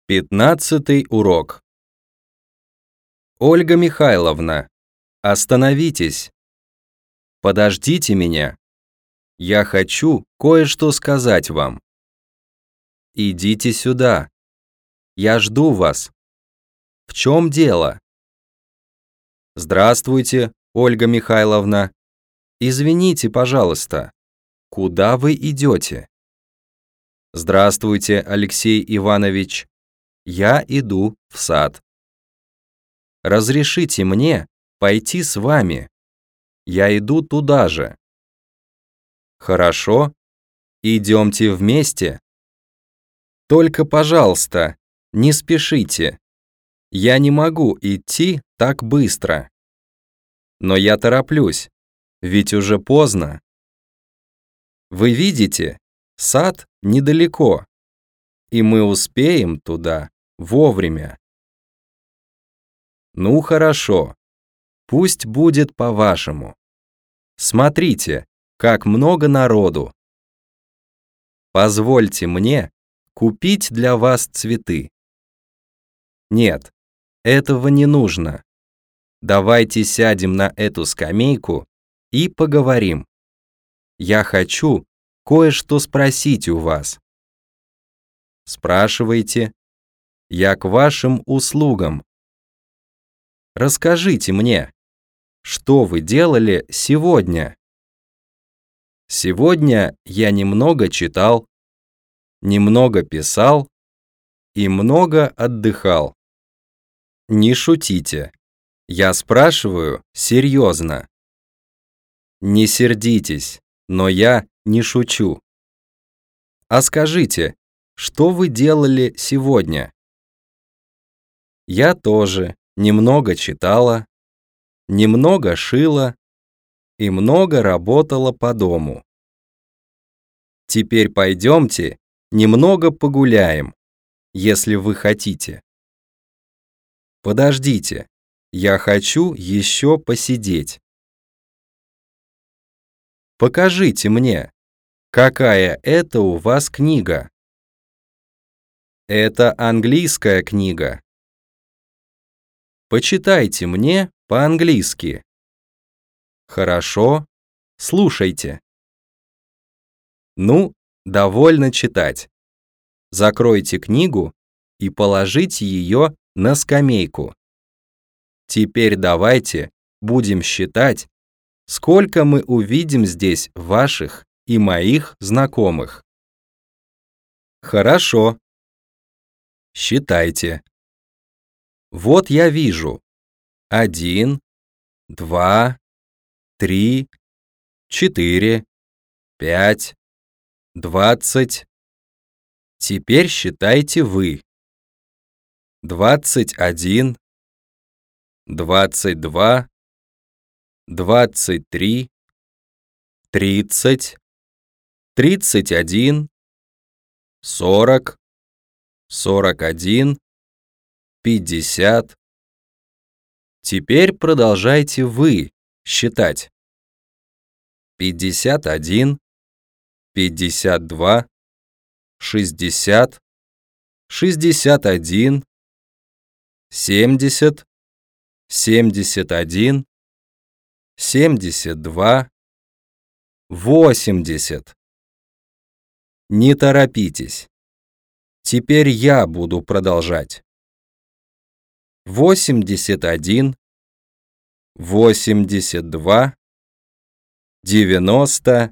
15-й урок. Ольга Михайловна, остановитесь. Подождите меня. Я хочу кое-что сказать вам. Идите сюда. Я жду вас. В чем дело? Здравствуйте, Ольга Михайловна. Извините, пожалуйста. Куда вы идете? Здравствуйте, Алексей Иванович. Я иду в сад. Разрешите мне пойти с вами. Я иду туда же. Хорошо, идемте вместе. Только, пожалуйста, не спешите. Я не могу идти так быстро. Но я тороплюсь, ведь уже поздно. Вы видите, сад недалеко, и мы успеем туда вовремя. Ну хорошо, пусть будет по-вашему. Смотрите, как много народу. Позвольте мне купить для вас цветы. Нет, этого не нужно. Давайте сядем на эту скамейку и поговорим. Я хочу кое-что спросить у вас. Спрашивайте. Я к вашим услугам. Расскажите мне, что вы делали сегодня? Сегодня я немного читал, немного писал и много отдыхал. Не шутите. Я спрашиваю серьезно. Не сердитесь, но я не шучу. А скажите, что вы делали сегодня? Я тоже немного читала, немного шила и много работала по дому. Теперь пойдемте немного погуляем, если вы хотите. Подождите, я хочу еще посидеть. Покажите мне, какая это у вас книга. Это английская книга. Почитайте мне по-английски. Хорошо, слушайте. Ну, довольно читать. Закройте книгу и положите ее на скамейку. Теперь давайте будем считать, сколько мы увидим здесь ваших и моих знакомых. Хорошо. Считайте. Вот я вижу. 1, 2, 3, 4, 5, 20. Теперь считайте вы. 21, 22, 23, 30, 31, 40, 41, 50. Теперь продолжайте вы считать. 51, 52, 60, 61, 70, 71, 72, 80. Не торопитесь. Теперь я буду продолжать. 81, 82, 90,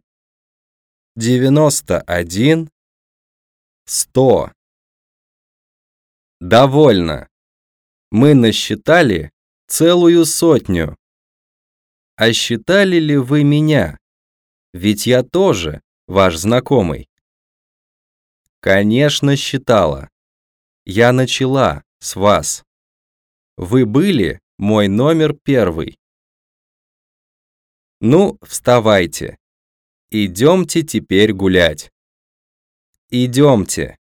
91, 100. Довольно. Мы насчитали целую сотню. А считали ли вы меня? Ведь я тоже ваш знакомый. Конечно, считала. Я начала с вас. Вы были мой номер 1. Ну, вставайте. Идемте теперь гулять. Идемте.